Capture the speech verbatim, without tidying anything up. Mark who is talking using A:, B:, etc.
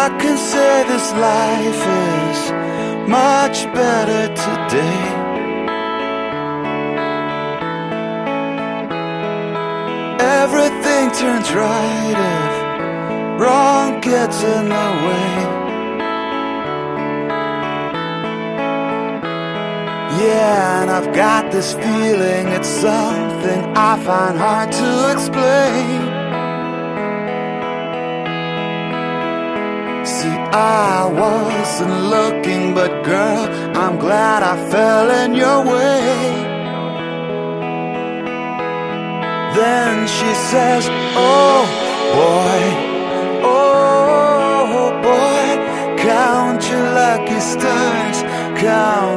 A: I can say this life is much better today. Everything turns right if wrong gets in the way. Yeah, and I've got this feeling, it's something I find hard to explain. See, I wasn't looking, but girl, I'm glad I fell in your way. Then she says, oh boy, oh boy, count your lucky stars, count